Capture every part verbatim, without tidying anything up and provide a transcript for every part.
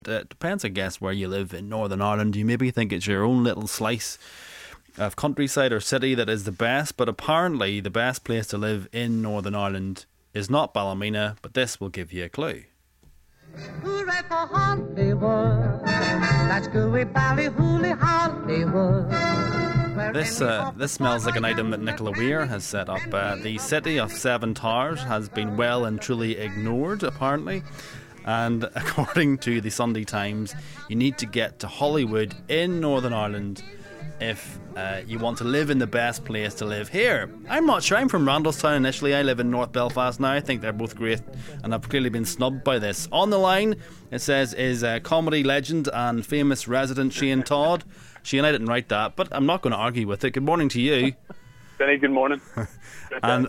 It depends, I guess, where you live in Northern Ireland. You maybe think it's your own little slice of countryside or city that is the best, but apparently the best place to live in Northern Ireland is not Ballymena, but this will give you a clue. Hooray for Hollywood! Let's go with Ballyhooly, Hollywood. This uh, this smells like an item that Nicola Weir has set up. Uh, the city of Seven Towers has been well and truly ignored, apparently. And according to the Sunday Times, you need to get to Hollywood in Northern Ireland if uh, you want to live in the best place to live here. I'm not sure. I'm from Randallstown initially. I live in North Belfast now. I think they're both great, and I've clearly been snubbed by this. On the line, it says, is uh, comedy legend and famous resident Shane Todd. Shane, I didn't write that, but I'm not going to argue with it. Good morning to you. Benny, good morning. and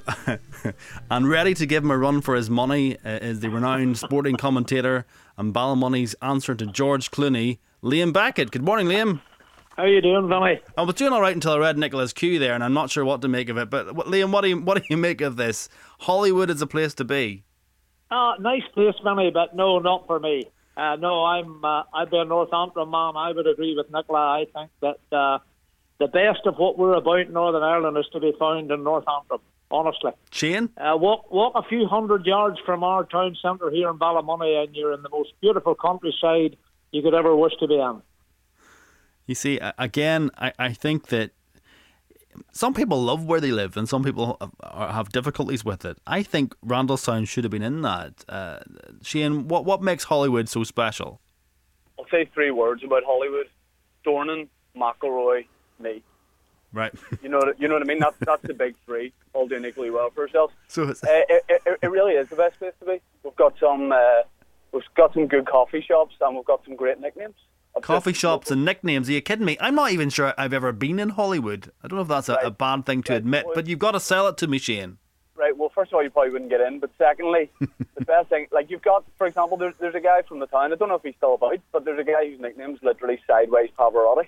and ready to give him a run for his money uh, is the renowned sporting commentator and Ballymoney's answer to George Clooney, Liam Beckett. Good morning, Liam. How you doing, Benny? I was doing all right until I read Nicola's cue there, and I'm not sure what to make of it. But what, Liam, what do you what do you make of this? Hollywood is a place to be. Uh, nice place, Benny, but no, not for me. Uh, no, I'm uh, I'd be a Northampton man. I would agree with Nicola. I think that uh, the best of what we're about in Northern Ireland is to be found in Northampton, honestly. Shane? Uh, walk, walk a few hundred yards from our town centre here in Ballymoney and you're in the most beautiful countryside you could ever wish to be in. You see, again, I, I think that some people love where they live and some people have, have difficulties with it. I think Randallstown should have been in that. Uh, Shane, what, what makes Hollywood so special? I'll say three words about Hollywood: Dornan, McElroy, me. Right. You know what, you know what I mean? That's, that's the big three, all doing equally well for ourselves. So it's... uh, it, it, it really is the best place to be. We've got some, uh, we've got some good coffee shops and we've got some great nicknames. Coffee shops and nicknames, are you kidding me? I'm not even sure I've ever been in Hollywood. I don't know if that's a, right. a bad thing to right. admit, but you've got to sell it to me, Shane. Right, well, first of all, you probably wouldn't get in, but secondly, the best thing, like you've got, for example, there's, there's a guy from the town, I don't know if he's still about, but there's a guy whose nickname's literally Sideways Pavarotti.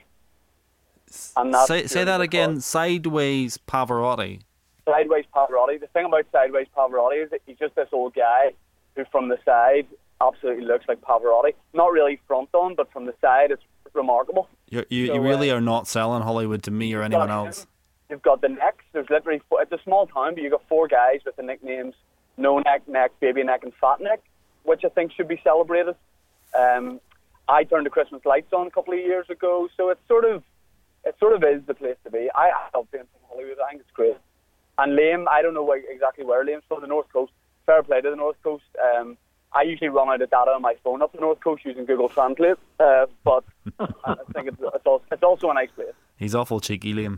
And that's say say that again, Sideways Pavarotti. Sideways Pavarotti. The thing about Sideways Pavarotti is that he's just this old guy who from the side absolutely looks like Pavarotti. Not really front on, but from the side it's remarkable. You're, you so, you really uh, are not selling Hollywood to me or anyone got, else. You've got the necks. There's literally four, it's a small town, but you've got four guys with the nicknames No Neck, Neck, Baby Neck, and Fat Neck, which I think should be celebrated. Um, I turned the Christmas lights on a couple of years ago, so it's sort of it sort of is the place to be. I, I love being from Hollywood. I think it's great. And Liam, I don't know where, exactly where Liam's from, the North Coast. Fair play to the North Coast. Um, I usually run out of data on my phone up the North Coast using Google Translate, uh, but I think it's, it's, also, it's also a nice place. He's awful cheeky, Liam.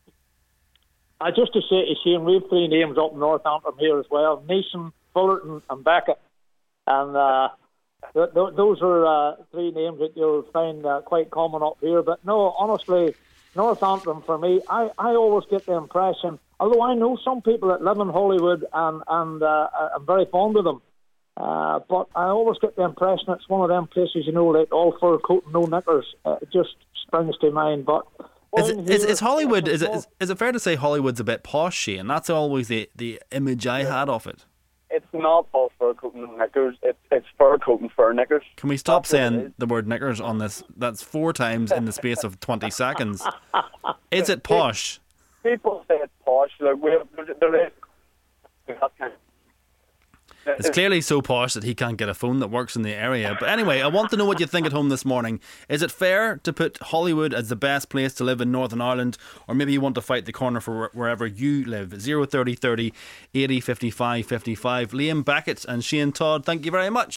Uh, just to say to Shane, we have three names up in Northampton here as well: Neeson, Fullerton and Beckett. And uh, th- th- those are uh, three names that you'll find uh, quite common up here. But no, honestly, Northampton for me, I, I always get the impression, although I know some people that live in Hollywood and, and uh, I'm very fond of them, Uh, but I always get the impression it's one of them places, you know, like all fur coat and no knickers. Uh, it just springs to mind. But is, it, is, is Hollywood? Is it is, is it fair to say Hollywood's a bit posh, Shane? That's always the, the image I had of it. It's not all fur coat and knickers. It's it's fur coat and fur knickers. Can we stop That's saying the word knickers on this? That's four times in the space of twenty seconds. Is it posh? People say it's posh. Like we have, there is that kind of. It's clearly so posh that he can't get a phone that works in the area. But anyway, I want to know what you think at home this morning. Is it fair to put Hollywood as the best place to live in Northern Ireland? Or maybe you want to fight the corner for wherever you live? zero thirty thirty eighty fifty-five fifty-five. Liam Beckett and Shane Todd, thank you very much.